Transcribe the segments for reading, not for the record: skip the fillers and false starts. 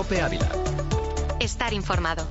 COPE Ávila. Estar informado.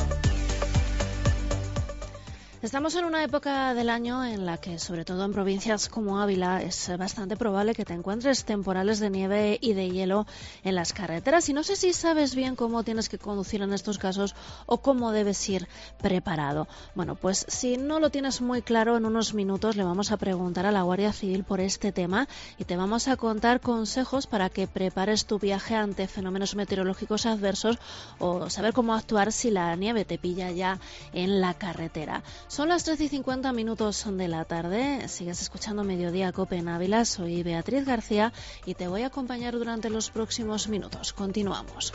Estamos en una época del año en la que, sobre todo en provincias como Ávila, es bastante probable que te encuentres temporales de nieve y de hielo en las carreteras. Y no sé si sabes bien cómo tienes que conducir en estos casos o cómo debes ir preparado. Bueno, pues si no lo tienes muy claro, en unos minutos le vamos a preguntar a la Guardia Civil por este tema y te vamos a contar consejos para que prepares tu viaje ante fenómenos meteorológicos adversos o saber cómo actuar si la nieve te pilla ya en la carretera. Son las 13:50 de la tarde, sigues escuchando Mediodía COPE en Ávila, soy Beatriz García y te voy a acompañar durante los próximos minutos. Continuamos.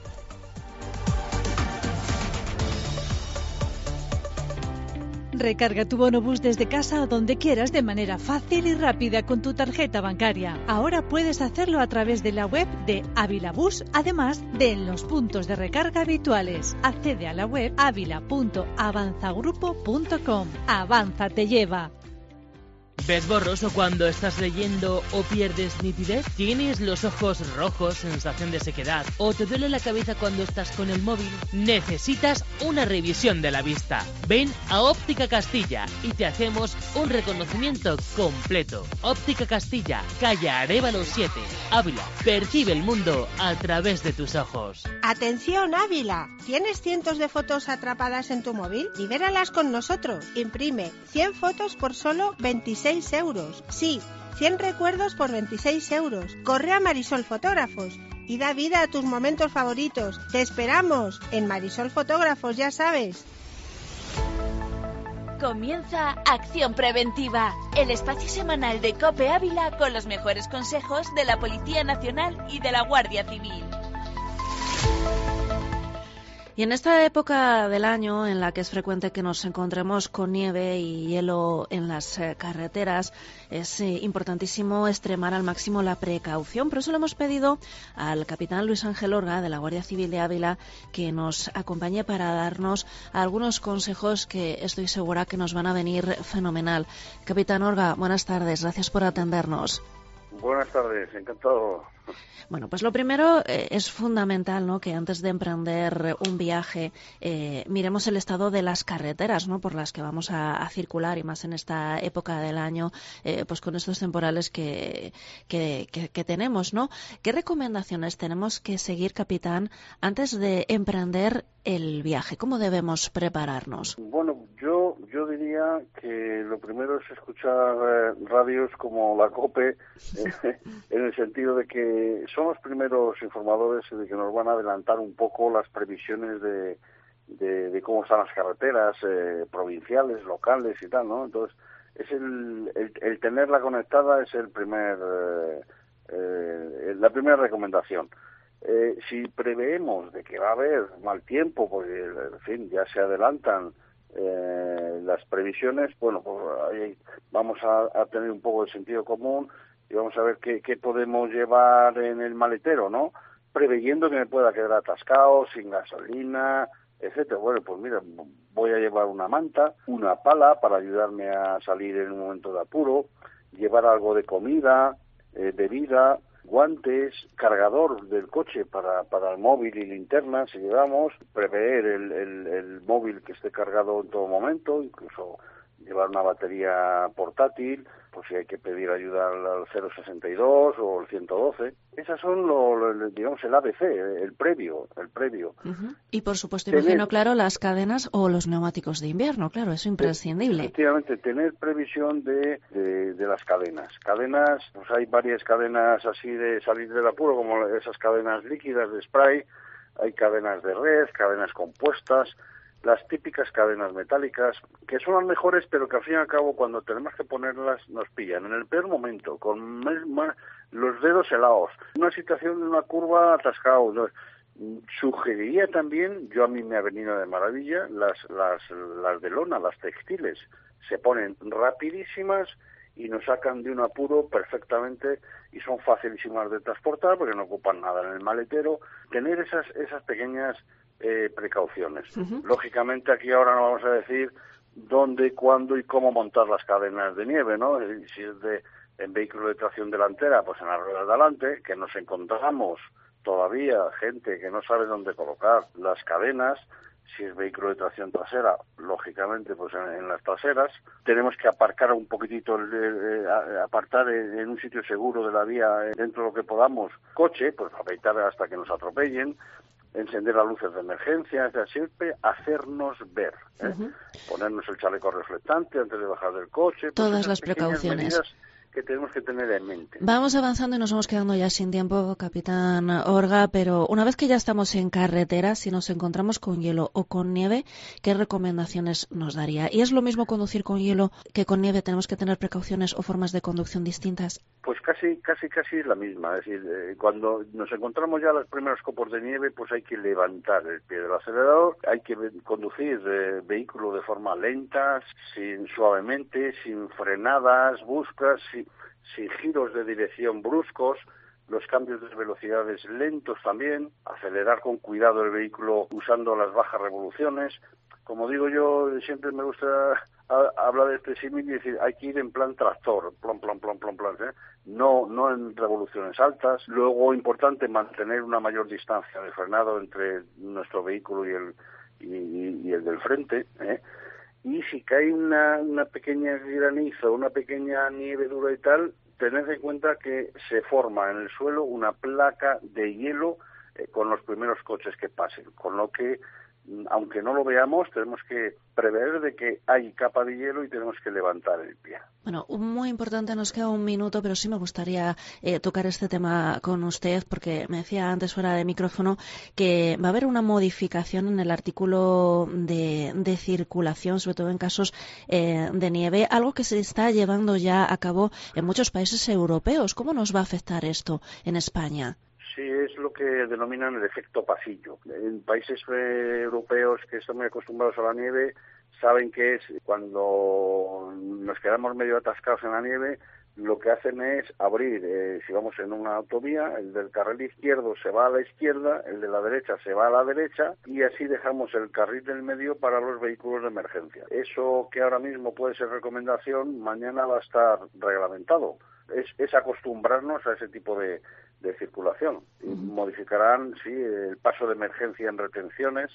Recarga tu bonobús desde casa o donde quieras de manera fácil y rápida con tu tarjeta bancaria. Ahora puedes hacerlo a través de la web de Ávila Bus, además de en los puntos de recarga habituales. Accede a la web avila.avanzagrupo.com. Avanza te lleva. ¿Ves borroso cuando estás leyendo o pierdes nitidez? ¿Tienes los ojos rojos, sensación de sequedad? ¿O te duele la cabeza cuando estás con el móvil? Necesitas una revisión de la vista. Ven a Óptica Castilla y te hacemos un reconocimiento completo. Óptica Castilla, calle Arévalo 7, Ávila. Percibe el mundo a través de tus ojos. ¡Atención, Ávila! ¿Tienes cientos de fotos atrapadas en tu móvil? Libéralas con nosotros. Imprime 100 fotos por solo 26 euros. Sí, 100 recuerdos por 26 euros. Corre a Marisol Fotógrafos y da vida a tus momentos favoritos. ¡Te esperamos! En Marisol Fotógrafos, ya sabes. Comienza Acción Preventiva, el espacio semanal de COPE Ávila con los mejores consejos de la Policía Nacional y de la Guardia Civil. Y en esta época del año en la que es frecuente que nos encontremos con nieve y hielo en las carreteras, es importantísimo extremar al máximo la precaución. Por eso le hemos pedido al capitán Luis Ángel Orga, de la Guardia Civil de Ávila, que nos acompañe para darnos algunos consejos que estoy segura que nos van a venir fenomenal. Capitán Orga, buenas tardes, gracias por atendernos. Buenas tardes, encantado. Bueno, pues lo primero es fundamental, ¿no?, que antes de emprender un viaje miremos el estado de las carreteras, ¿no?, por las que vamos a circular, y más en esta época del año, pues con estos temporales que tenemos, ¿no? ¿Qué recomendaciones tenemos que seguir, capitán, antes de emprender el viaje? ¿Cómo debemos prepararnos? Bueno, yo diría que lo primero es escuchar radios como la COPE, en el sentido de que son los primeros informadores de que nos van a adelantar un poco las previsiones de cómo están las carreteras provinciales, locales y tal, ¿no? Entonces, es el tenerla conectada es la primera recomendación. Si preveemos de que va a haber mal tiempo, porque, en fin, ya se adelantan las previsiones, bueno, pues ahí vamos a tener un poco de sentido común y vamos a ver qué podemos llevar en el maletero, ¿no? Preveyendo que me pueda quedar atascado, sin gasolina, etcétera. Bueno, pues mira, voy a llevar una manta, una pala para ayudarme a salir en un momento de apuro, llevar algo de comida, bebida, guantes, cargador del coche para el móvil y linterna si llevamos, prever el móvil que esté cargado en todo momento, incluso llevar una batería portátil, pues si hay que pedir ayuda al 062 o el 112. Esas son digamos el ABC, el previo. Uh-huh. Y por supuesto, imagino, claro, las cadenas o los neumáticos de invierno, claro, eso es imprescindible. Efectivamente, tener previsión de las cadenas. Cadenas, pues hay varias cadenas así de salir del apuro, como esas cadenas líquidas de spray, hay cadenas de red, cadenas compuestas, las típicas cadenas metálicas, que son las mejores, pero que al fin y al cabo cuando tenemos que ponerlas nos pillan en el peor momento, con los dedos helados, una situación de una curva atascado. ¿No? Sugeriría también, a mí me ha venido de maravilla, las de lona, las textiles, se ponen rapidísimas y nos sacan de un apuro perfectamente y son facilísimas de transportar porque no ocupan nada en el maletero. Tener esas pequeñas precauciones. Uh-huh. Lógicamente aquí ahora no vamos a decir dónde, cuándo y cómo montar las cadenas de nieve, ¿no? Si es en vehículo de tracción delantera, pues en las ruedas de adelante, que nos encontramos todavía gente que no sabe dónde colocar las cadenas. Si es vehículo de tracción trasera, lógicamente pues en las traseras. Tenemos que aparcar un poquitito, apartar en un sitio seguro de la vía, dentro de lo que podamos. Coche, pues afeitar hasta que nos atropellen, encender las luces de emergencia, es decir, siempre hacernos ver, ponernos el chaleco reflectante antes de bajar del coche. Pues todas las precauciones que tenemos que tener en mente. Vamos avanzando y nos vamos quedando ya sin tiempo, capitán Orga, pero una vez que ya estamos en carretera, si nos encontramos con hielo o con nieve, ¿qué recomendaciones nos daría? ¿Y es lo mismo conducir con hielo que con nieve? ¿Tenemos que tener precauciones o formas de conducción distintas? Pues casi es la misma. Es decir, cuando nos encontramos ya los primeros copos de nieve, pues hay que levantar el pie del acelerador, hay que conducir vehículo de forma lenta, suavemente, sin frenadas bruscas, sin giros de dirección bruscos, los cambios de velocidades lentos también, acelerar con cuidado el vehículo usando las bajas revoluciones. Como digo yo, siempre me gusta hablar de este símil y decir, hay que ir en plan tractor, plan, no en revoluciones altas. Luego, importante, mantener una mayor distancia de frenado entre nuestro vehículo y el del frente, Y si cae una pequeña granizo, una pequeña nieve dura y tal, tened en cuenta que se forma en el suelo una placa de hielo con los primeros coches que pasen, con lo que, aunque no lo veamos, tenemos que prever de que hay capa de hielo y tenemos que levantar el pie. Bueno, muy importante, nos queda un minuto, pero sí me gustaría tocar este tema con usted, porque me decía antes fuera de micrófono que va a haber una modificación en el artículo de circulación, sobre todo en casos de nieve, algo que se está llevando ya a cabo en muchos países europeos. ¿Cómo nos va a afectar esto en España? Sí, es lo que denominan el efecto pasillo. En países europeos que están muy acostumbrados a la nieve, saben que es cuando nos quedamos medio atascados en la nieve, lo que hacen es abrir, si vamos en una autovía, el del carril izquierdo se va a la izquierda, el de la derecha se va a la derecha, y así dejamos el carril del medio para los vehículos de emergencia. Eso que ahora mismo puede ser recomendación, mañana va a estar reglamentado. Es acostumbrarnos a ese tipo de circulación. Modificarán, sí, el paso de emergencia en retenciones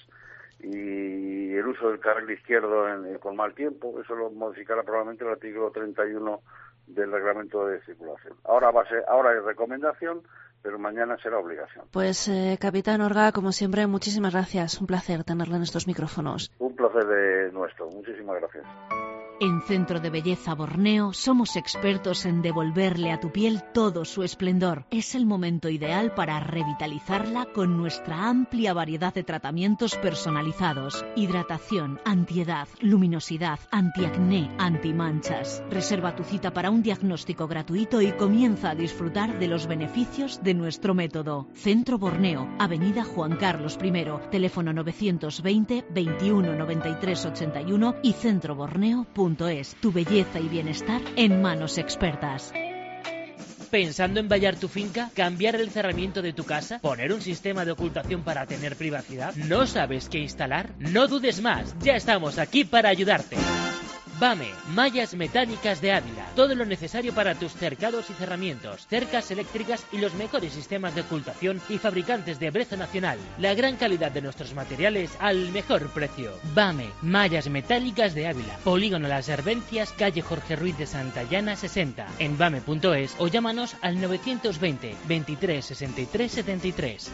y el uso del carril izquierdo con mal tiempo. Eso lo modificará probablemente el artículo 31 del reglamento de circulación. Ahora es recomendación, pero mañana será obligación. Pues, capitán Orga, como siempre, muchísimas gracias. Un placer tenerle en estos micrófonos. Un placer de nuestro. Muchísimas gracias. En Centro de Belleza Borneo somos expertos en devolverle a tu piel todo su esplendor. Es el momento ideal para revitalizarla con nuestra amplia variedad de tratamientos personalizados. Hidratación, antiedad, luminosidad, antiacné, antimanchas. Reserva tu cita para un diagnóstico gratuito y comienza a disfrutar de los beneficios de nuestro método. Centro Borneo, Avenida Juan Carlos I, teléfono 920 21 93 81 y centroborneo.es. Tu belleza y bienestar en manos expertas. ¿Pensando en vallar tu finca? ¿Cambiar el cerramiento de tu casa? ¿Poner un sistema de ocultación para tener privacidad? ¿No sabes qué instalar? No dudes más, ya estamos aquí para ayudarte. VAME, Mallas Metálicas de Ávila. Todo lo necesario para tus cercados y cerramientos, cercas eléctricas y los mejores sistemas de ocultación y fabricantes de brezo nacional. La gran calidad de nuestros materiales al mejor precio. VAME, Mallas Metálicas de Ávila. Polígono Las Servencias, calle Jorge Ruiz de Santayana 60. En vame.es o llámanos al 920 23 63 73.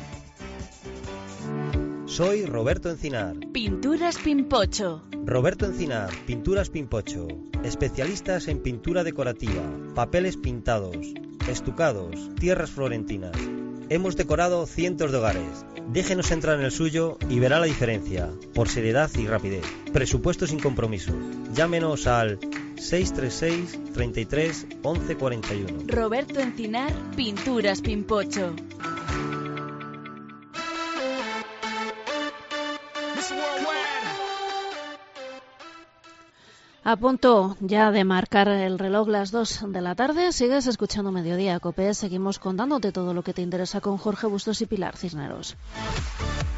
Soy Roberto Encinar. Pinturas Pimpocho. Roberto Encinar, Pinturas Pimpocho. Especialistas en pintura decorativa, papeles pintados, estucados, tierras florentinas. Hemos decorado cientos de hogares. Déjenos entrar en el suyo y verá la diferencia, por seriedad y rapidez. Presupuesto sin compromiso. Llámenos al 636 33 11 41. Roberto Encinar, Pinturas Pimpocho. A punto ya de marcar el reloj las 2 de la tarde, sigues escuchando Mediodía Cope. Seguimos contándote todo lo que te interesa con Jorge Bustos y Pilar Cisneros.